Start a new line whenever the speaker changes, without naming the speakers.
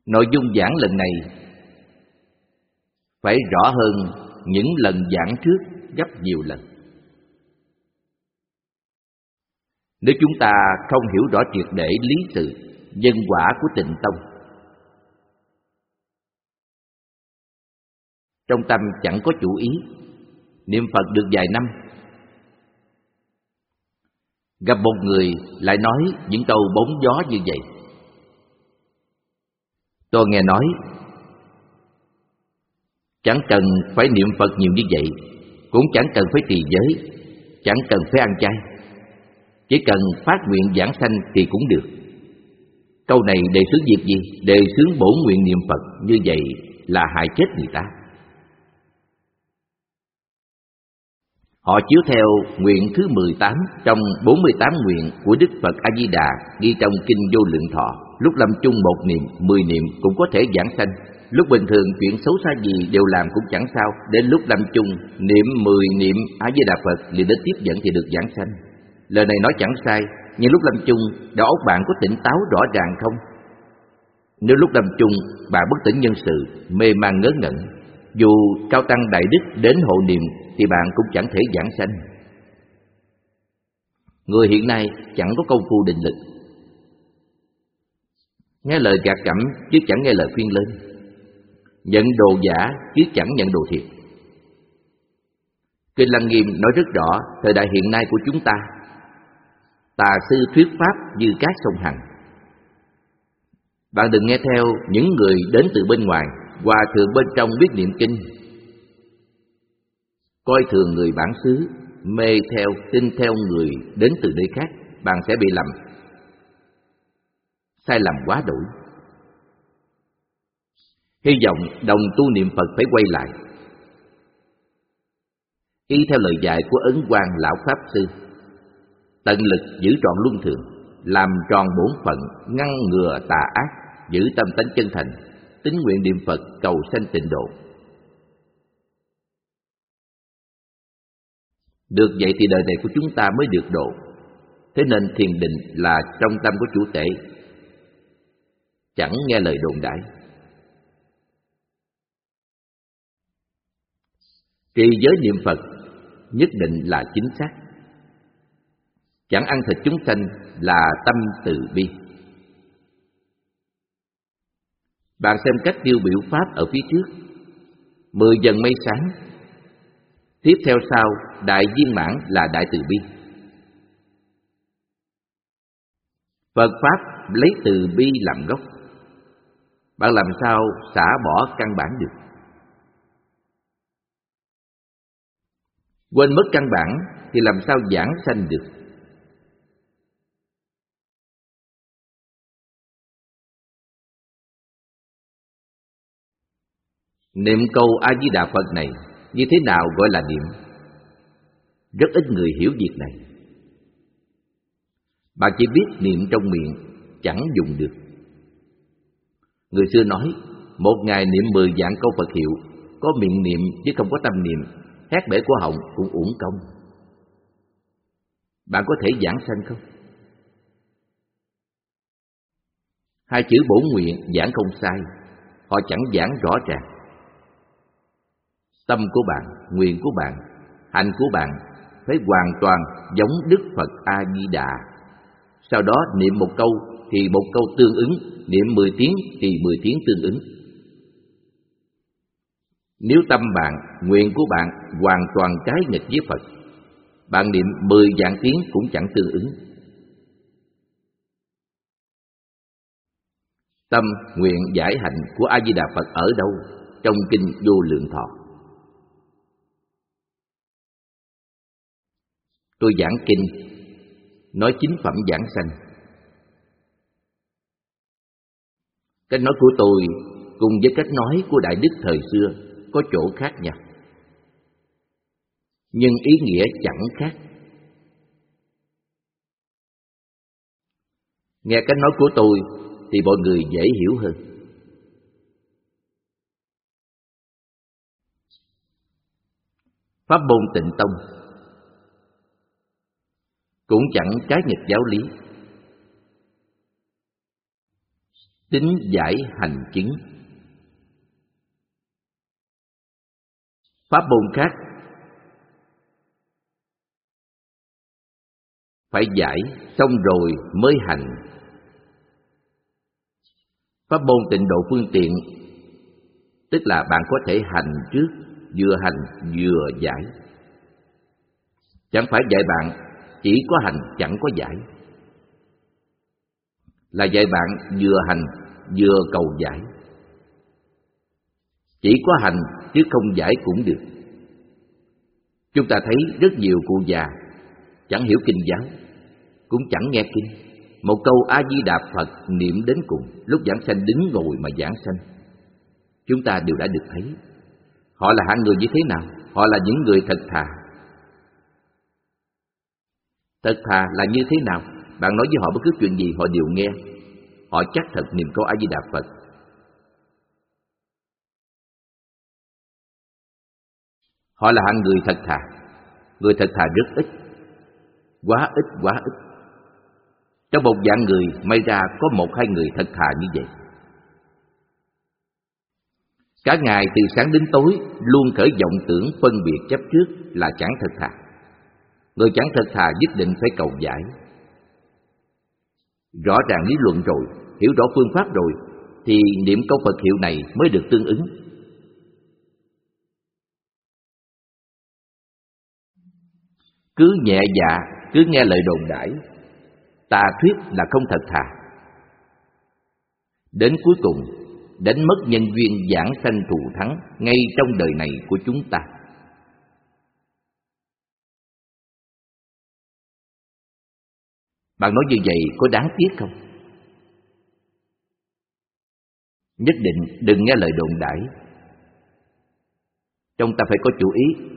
Nội dung giảng lần này phải rõ hơn những lần giảng trước gấp nhiều lần. Nếu chúng ta không hiểu rõ triệt để lý sự, nhân quả của Tịnh Tông, trong tâm chẳng có chủ ý, niệm Phật được vài năm, gặp một người lại nói những câu bóng gió như vậy. Tôi nghe nói chẳng cần phải niệm Phật nhiều như vậy, cũng chẳng cần phải trì giới, chẳng cần phải ăn chay, chỉ cần phát nguyện giảng sanh thì cũng được. Câu này đề xướng việc gì? Đề xướng bổn nguyện niệm Phật. Như vậy là hại chết người ta. Họ chiếu theo nguyện thứ 18 trong 48 nguyện của Đức Phật A Di Đà ghi trong kinh Vô Lượng Thọ. Lúc lâm chung 1 niệm, 10 niệm cũng có thể giảng sanh. Lúc bình thường chuyện xấu xa gì đều làm cũng chẳng sao. Đến lúc lâm chung niệm 10 niệm A Di Đà Phật liền đến tiếp dẫn thì được giảng sanh. Lời này nói chẳng sai, nhưng lúc lâm chung đầu óc bạn có tỉnh táo rõ ràng không? Nếu lúc lâm chung bạn bất tỉnh nhân sự, mê man ngớ ngẩn, dù cao tăng đại đức đến hộ niệm thì bạn cũng chẳng thể giảng sanh. Người hiện nay chẳng có công phu định lực, nghe lời gạt gẫm chứ chẳng nghe lời khuyên lên, nhận đồ giả chứ chẳng nhận đồ thiệt. Kinh Lăng Nghiêm nói rất rõ, thời đại hiện nay của chúng ta, tà sư thuyết pháp như cát sông Hằng. Bạn đừng nghe theo những người đến từ bên ngoài, hòa thượng bên trong biết niệm kinh, coi thường người bản xứ, mê theo, tin theo người đến từ nơi khác, bạn sẽ bị lầm. Sai lầm quá đổi. Hy vọng đồng tu niệm Phật phải quay lại, y theo lời dạy của Ấn Quang Lão Pháp Sư, tận lực giữ trọn luân thường, làm tròn bổn phận, ngăn ngừa tà ác, giữ tâm tánh chân thành, tín nguyện niệm Phật cầu sanh tịnh độ. Được vậy thì đời này của chúng ta mới được độ. Thế nên thiền định là trong tâm của chủ tể, chẳng nghe lời đồn đại. Trì giới niệm Phật nhất định là chính xác. Chẳng ăn thịt chúng sanh là tâm từ bi. Bạn xem cách tiêu biểu pháp ở phía trước: 10 dần mây sáng. Tiếp theo sau đại viên mãn là đại từ bi. Phật pháp lấy từ bi làm gốc, bạn làm sao xả bỏ căn bản được? Quên mất căn bản thì làm sao giảng sanh được? Niệm câu A Di Đà Phật này như thế nào gọi là niệm? Rất ít người hiểu việc này. Bạn chỉ biết niệm trong miệng, chẳng dùng được. Người xưa nói, một ngày niệm 10 vạn câu Phật hiệu, có miệng niệm chứ không có tâm niệm, hét bể cổ họng cũng uổng công. Bạn có thể giảng sanh không? 2 chữ bổn nguyện giảng không sai, họ chẳng giảng rõ ràng. Tâm của bạn, nguyện của bạn, hành của bạn phải hoàn toàn giống Đức Phật A Di Đà. Sau đó niệm một câu thì một câu tương ứng, niệm 10 tiếng thì 10 tiếng tương ứng. Nếu tâm bạn, nguyện của bạn hoàn toàn trái nghịch với Phật, bạn niệm 10 vạn tiếng cũng chẳng tương ứng. Tâm, nguyện, giải hành của A Di Đà Phật ở đâu? Trong kinh Vô Lượng Thọ. Tôi giảng kinh, nói chính phẩm giảng sanh. Cách nói của tôi cùng với cách nói của Đại Đức thời xưa có chỗ khác nhau, nhưng ý nghĩa chẳng khác. Nghe cách nói của tôi thì mọi người dễ hiểu hơn. Pháp môn Tịnh Tông cũng chẳng trái nghịch giáo lý. Tín giải hành chứng. Pháp môn khác phải giải xong rồi mới hành. Pháp môn Tịnh Độ Phương Tiện tức là bạn có thể hành trước, vừa hành vừa giải. Chẳng phải dạy bạn chỉ có hành chẳng có giải, là dạy bạn vừa hành vừa cầu giải. Chỉ có hành chứ không giải cũng được. Chúng ta thấy rất nhiều cụ già chẳng hiểu kinh giáo, cũng chẳng nghe kinh, một câu A-di-đà Phật niệm đến cùng, lúc giảng sanh đứng ngồi mà giảng sanh. Chúng ta đều đã được thấy. Họ là hạng người như thế nào? Họ là những người thật thà. Thật thà là như thế nào? Bạn nói với họ bất cứ chuyện gì họ đều nghe. Họ chắc thật niệm câu A-di-đà Phật. Họ là hạng người thật thà. Người thật thà rất ít, quá ít, quá ít. Trong một vạn người may ra có một hai người thật thà như vậy. Cả ngày từ sáng đến tối luôn khởi vọng tưởng phân biệt chấp trước là chẳng thật thà. Người chẳng thật thà nhất định phải cầu giải. Rõ ràng lý luận rồi, hiểu rõ phương pháp rồi, thì niệm câu Phật hiệu này mới được tương ứng. Cứ nhẹ dạ, cứ nghe lời đồn đãi, tà thuyết là không thật thà. Đến cuối cùng đánh mất nhân duyên giảng sanh thù thắng ngay trong đời này của chúng ta. Bạn nói như vậy có đáng tiếc không? Nhất định đừng nghe lời đồn đãi. Trong ta phải có chủ ý,